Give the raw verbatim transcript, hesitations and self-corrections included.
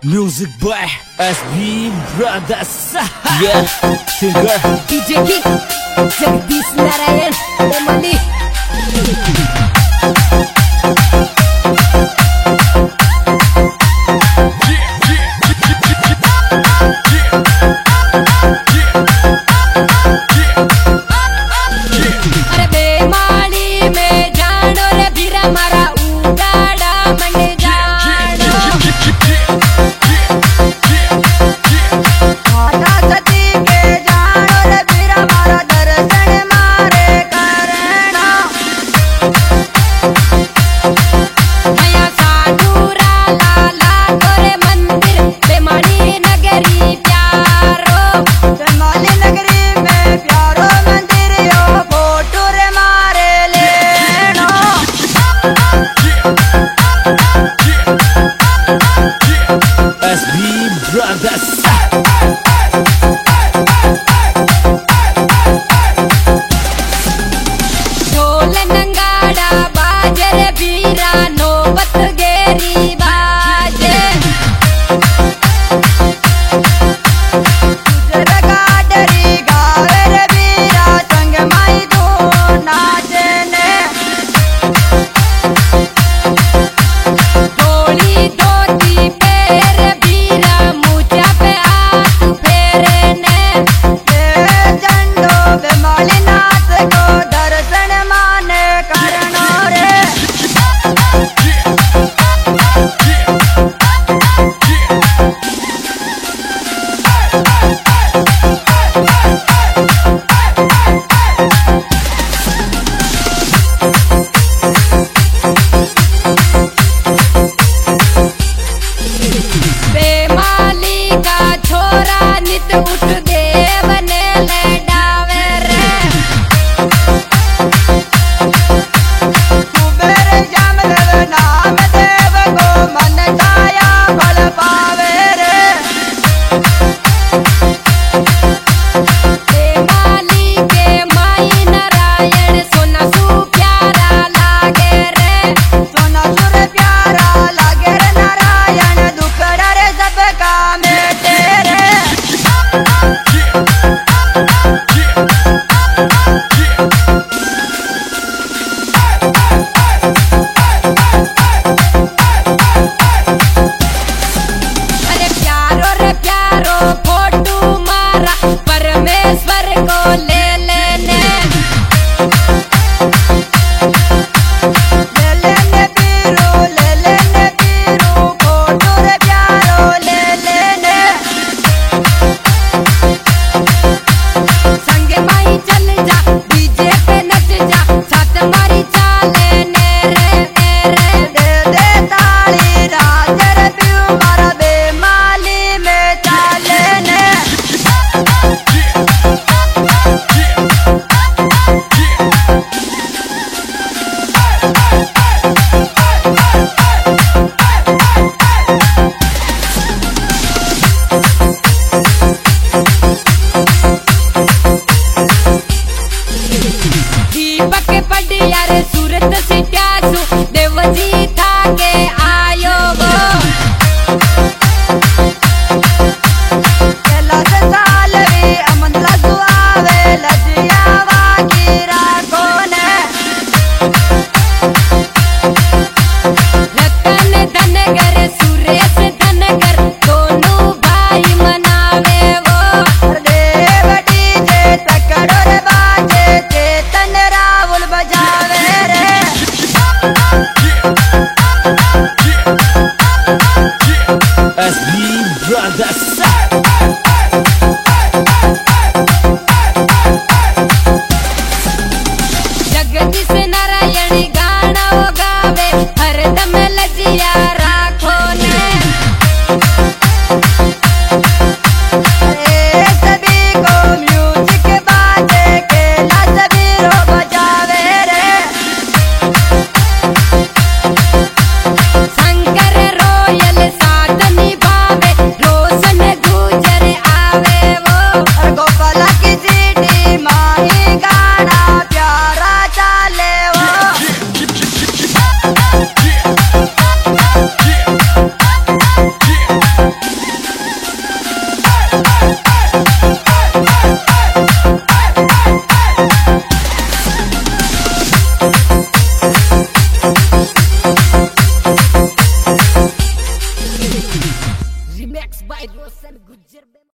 Music by S B Brothers. Yeah, singer D J King, Jagdish Narayan, Emily. S B Brothers. ढोल नंगाड़ा बाजे रे बीरा नौबत गेरी बाजे गुजर गाडरी गावे रे बीरा संग माई दो नाचे ने ढोली धोती पैर बीरा मुझा पे हाथ फेरे ने झंडो बेमाली नाच को दर्शन माने करनो रे बेमाली का छोरा नित उठ देव ने ले डावे रे कुबेर जम देव नाम देव को मन छाया फल पावे रे बेमाली के माई नारायण सोना सु प्यारा लागे रे सोना सुर प्यारा लागे रे नारायण दुखड़ा रे सबका मेटे रे अरे प्यारो रे प्यारो फोटू मारा परमेश्वर को ले लेने ले लेने पीरू ले लेने पीरू फोटू रे प्यारो ले लेने संग माई चल जा डीजे पे नच जा साथ मारी चाले ने रे रे दे दे ताली राजर पीऊ मारा बेमाली में चाले ने दीपक पडिया रे सूरत सिट्यासु देवजी था के आयो गो चला से सालवी अमंतला सुआवे लजियावा गिरा कोने रतन धनगर सुरेश धनगर दोनों भाई मनावे वो देव डीजे तकड़ो रे बाजे चेतन राहुल बजावे रे S B Brothers.